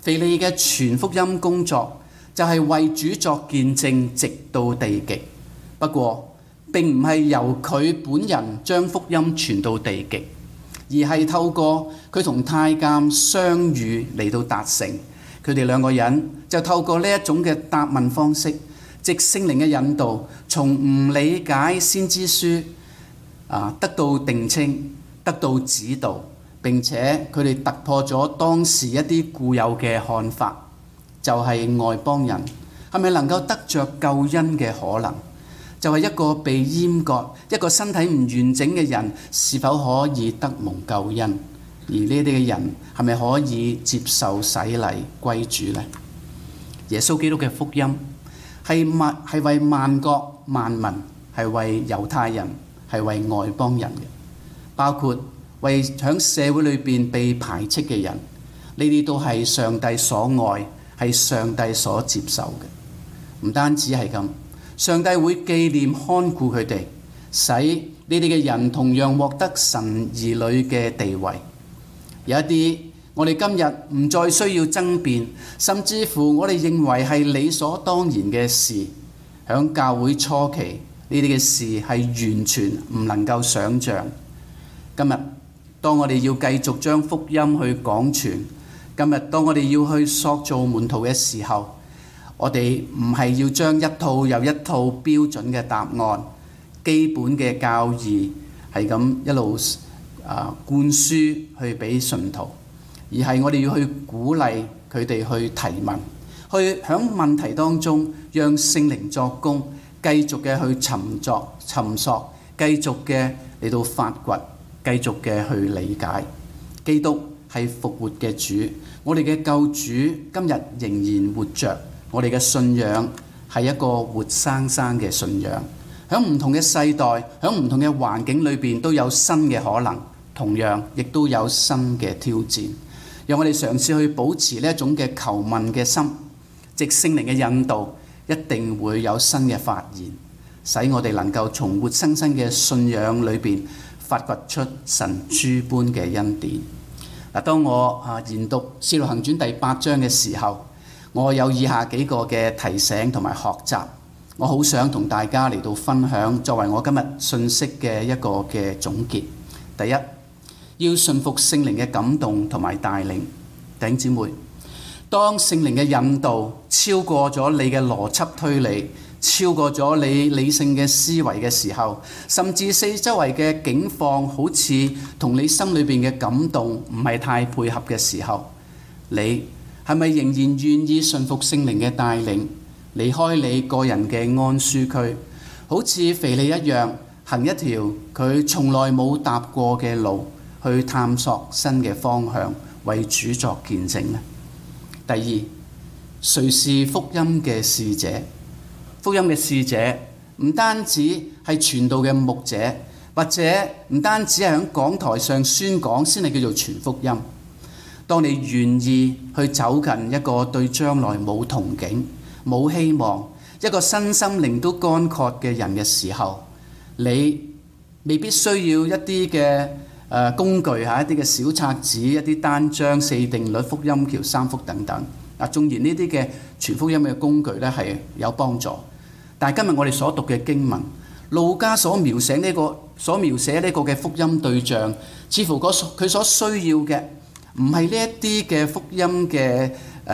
腓利嘅傳福音工作就係為主作見證，直到地極。不過並唔係由佢本人將福音傳到地極，而係透過佢同太監相遇嚟到達成。佢哋兩個人就透過呢一種嘅答問方式，藉聖靈嘅引導，從唔理解先知書得到定稱，得到指導，並且佢哋突破咗當時一啲固有嘅看法，就係外邦人係咪能夠得着救恩嘅可能？就係一個被閹割、一個身體唔完整嘅人，是否可以得蒙救恩？而呢啲嘅人係咪可以接受洗禮歸主呢？耶穌基督嘅福音係為萬國萬民，係為猶太人，係為外邦人嘅，包括為喺社會裏邊被排斥嘅人，呢啲都係上帝所愛，係上帝所接受嘅。唔單止係咁，上帝會紀念看顧佢哋，使呢啲嘅人同樣獲得神兒女嘅地位。有一啲我哋今日唔再需要爭辯，甚至乎我哋認為係理所當然嘅事，響教會初期呢啲嘅事係完全唔能夠想像。今日當我哋要繼續將福音去廣傳，今日當我哋要去塑造門徒嘅時候，我哋唔係要將一套又一套標準嘅答案、基本嘅教義係咁一路灌輸去俾信徒，而係我哋要去鼓勵佢哋去提問，去響問題當中讓聖靈作工，繼續嘅去尋索，繼續嘅嚟到發掘，繼續嘅去理解。基督係復活嘅主，我哋嘅救主今日仍然活着，我哋嘅信仰係一個活生生嘅信仰。響唔同嘅世代，響唔同嘅環境裏邊都有新嘅可能，同樣亦都有新嘅挑戰。讓我哋嘗試去保持呢一種嘅求問嘅心，藉聖靈嘅引導，一定會有新嘅發現，使我哋能夠從活生生嘅信仰裏邊發掘出神諸般嘅恩典。當我研讀《使徒行傳》第8章嘅時候，我有以下幾個嘅提醒同埋學習，我好想同大家嚟到分享，作為我今日信息嘅一個嘅總結。第一，要順服聖靈嘅感動同埋帶領。弟兄姊妹，當聖靈嘅引導超過咗你嘅邏輯推理，超過咗你理性嘅思維嘅時候，甚至四周圍嘅境況好似同你心裏邊嘅感動唔係太配合嘅時候，你係咪仍然願意順服聖靈嘅帶領，離開你個人嘅安舒區，好似腓利一樣，行一條佢從來冇踏過嘅路，去探索新嘅方向，為主作見證呢？第二，誰是福音嘅使者？福音嘅使者唔單止係傳道嘅牧者，或者唔單止係喺講台上宣講先係叫做傳福音。當你願意去走近一個對將來冇憧憬、冇希望、一個身心靈都乾涸嘅人嘅時候，你未必需要一啲嘅工具嚇，一啲嘅小冊子、一啲單張、4定律、福音橋、3福等等。縱然呢啲嘅傳福音嘅工具咧係有幫助，但係今日我哋所讀嘅經文，路加所描寫呢個嘅福音對象，似乎佢所需要嘅唔係呢一啲嘅福音嘅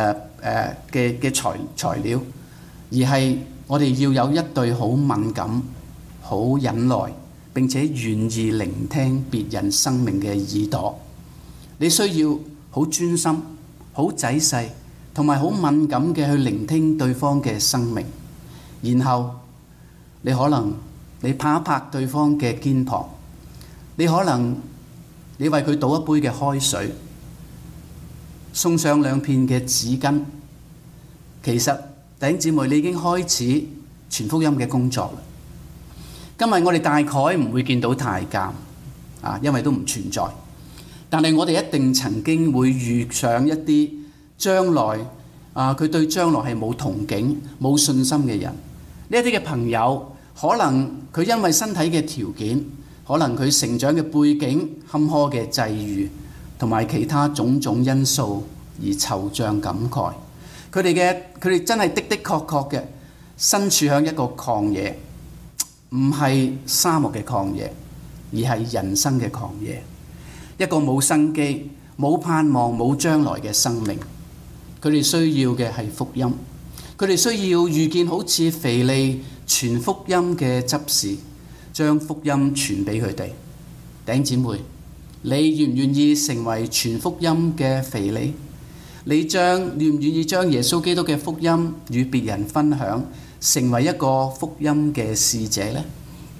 材料，而係我哋要有一對好敏感、好忍耐，並且願意聆聽別人生命嘅耳朵。你需要好專心、好仔細同埋好敏感嘅去聆聽對方嘅生命，然後你可能你拍一拍對方嘅肩膀，你可能你為佢倒一杯嘅開水，送上2片嘅紙巾。其實弟兄姊妹，你已經開始傳福音嘅工作啦。今日我哋大概唔會見到太監因為都唔存在，但係我哋一定曾經會遇上一啲將來佢對將來係冇憧憬、冇信心嘅人。呢一啲嘅朋友，可能佢因為身體嘅條件，可能佢成長嘅背景坎坷嘅際遇，同埋其他種種因素而惆悵感慨。佢哋真係的確嘅身處喺一個曠野，唔係沙漠嘅曠野，而係人生嘅曠野，一個冇生機、冇盼望、冇將來嘅生命。佢哋需要嘅係福音，佢哋需要遇見好似腓利傳福音嘅執事，將福音傳俾佢哋。弟兄姊妹，你願唔願意成為傳福音嘅腓利？你願唔願意將耶穌基督嘅福音與別人分享，成為一個福音嘅使者呢？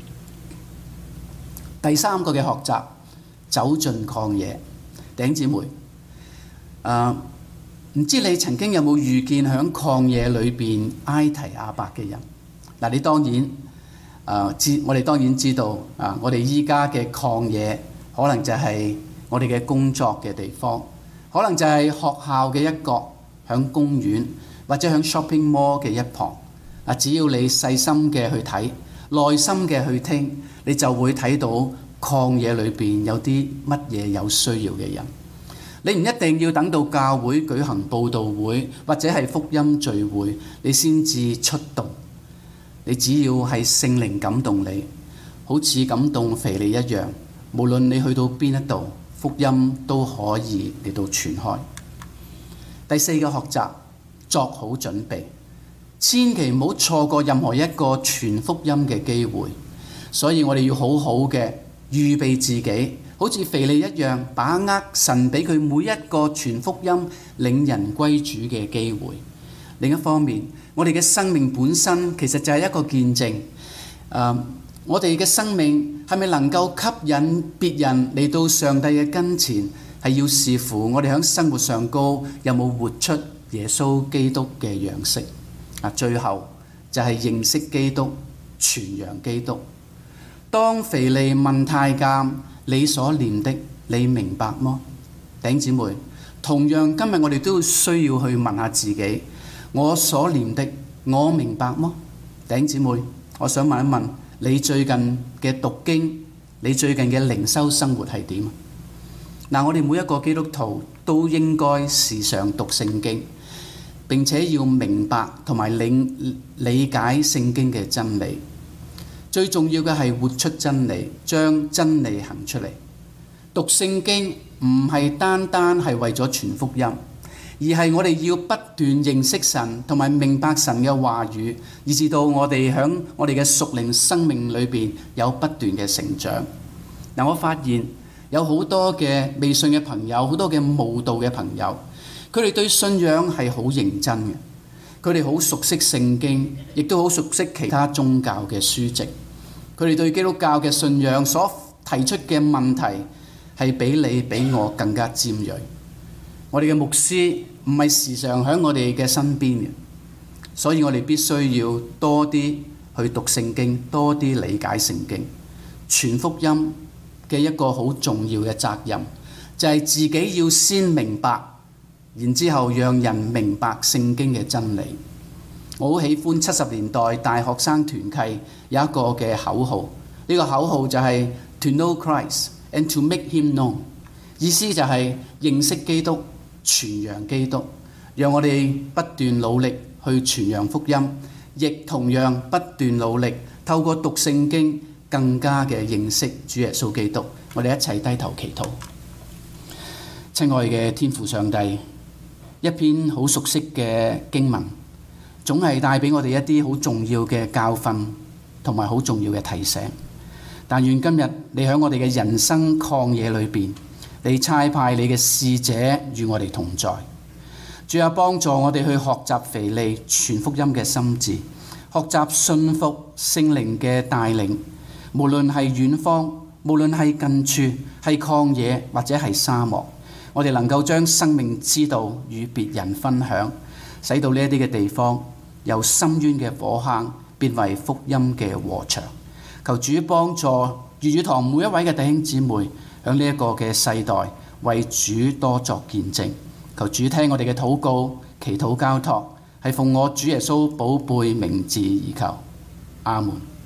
第三個嘅學習，走進曠野。弟兄姊妹，唔知你曾經有冇遇見喺曠野裏邊埃提亞伯嘅人？嗱，你當然我哋當然知道我哋依家嘅曠野可能就係我哋嘅工作嘅地方，可能就係學校嘅一角，喺公園或者喺 shopping mall 嘅一旁。只要你細心嘅去睇，耐心嘅去聽，你就會睇到曠野裏邊有啲乜嘢有需要嘅人。你唔一定要等到教會舉行佈道會或者係福音聚會，你先至出動。你只要係聖靈感動你，好似感動腓利一樣，無論你去到邊一度，福音都可以嚟到傳開。第四個學習，作好準備，千祈唔好錯過任何一個傳福音嘅機會。所以我哋要好好嘅預備自己，好似腓利一樣，把握神俾佢每一個傳福音、領人歸主嘅機會。另一方面，我哋嘅生命本身其實就係一個見證。我哋嘅生命係咪能夠吸引別人嚟到上帝嘅跟前，係要視乎我哋喺生活上高有冇活出耶穌基督嘅樣式。最後就係認識基督、傳揚基督。當腓利問太監：你所念的，你明白麼？弟兄姊妹，同樣今日我哋都需要去問下自己：我所念的，我明白麼？弟兄姊妹，我想問一問你最近嘅讀經，你最近嘅靈修生活係點？我哋每一個基督徒都應該時常讀聖經，並且要明白同埋理解聖經嘅真理。最重要嘅係活出真理，將真理行出嚟。讀聖經唔係單單係為咗傳福音，而係我哋要不斷認識神同埋明白神嘅話語，以至到我哋喺我哋嘅屬靈生命裏邊有不斷嘅成長。我發現有好多嘅未信嘅朋友，好多嘅慕道嘅朋友，佢哋對信仰係好認真嘅。佢哋好熟悉聖經，亦都好熟悉其他宗教嘅書籍。佢哋對基督教嘅信仰所提出嘅問題係比你比我更加尖銳。我哋嘅牧師唔係時常喺我哋嘅身邊嘅，所以我哋必須要多啲去讀聖經，多啲理解聖經。傳福音嘅一個好重要嘅責任，就係自己要先明白，然之後讓人明白聖經嘅真理。我好喜歡70年代大學生團契有一個嘅口號，呢個口號就係 To know Christ and to make him known， 意思就係認識基督、傳揚基督，讓我哋不斷努力去傳揚福音，亦同樣不斷努力透過讀聖經更加嘅認識主耶穌基督。我哋一齊低頭祈禱。親愛嘅天父上帝，一篇好熟悉嘅經文，總係帶俾我哋一啲好重要嘅教訓同埋好重要嘅提醒。但願今日你喺我哋嘅人生曠野裏邊，你差派你嘅使者與我哋同在。主啊，幫助我哋去學習腓利傳福音嘅心志，學習信服聖靈嘅帶領。無論係遠方，無論係近處，係曠野或者係沙漠，我哋能夠將生命之道與別人分享，使到呢一啲嘅地方由深淵嘅火坑變為福音嘅禾場。求主幫助粵語堂每一位嘅弟兄姊妹喺呢一個嘅世代為主多作見證。求主聽我哋嘅禱告、祈禱交託，係奉我主耶穌寶貝名字而求。阿門。